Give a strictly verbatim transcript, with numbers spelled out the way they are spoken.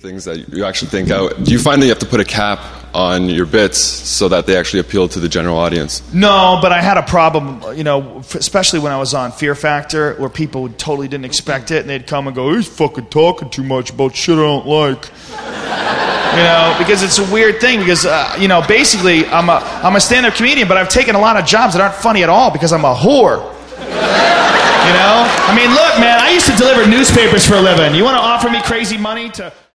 things that you actually think out. Do you find that you have to put a cap on your bits so that they actually appeal to the general audience? No, but I had a problem, you know, especially when I was on Fear Factor, where people totally didn't expect it, and they'd come and go, he's fucking talking too much about shit I don't like. You know, because it's a weird thing, because, uh, you know, basically, I'm a, I'm a stand-up comedian, but I've taken a lot of jobs that aren't funny at all because I'm a whore. You know? I mean, look, man, I used to deliver newspapers for a living. You want to offer me crazy money to...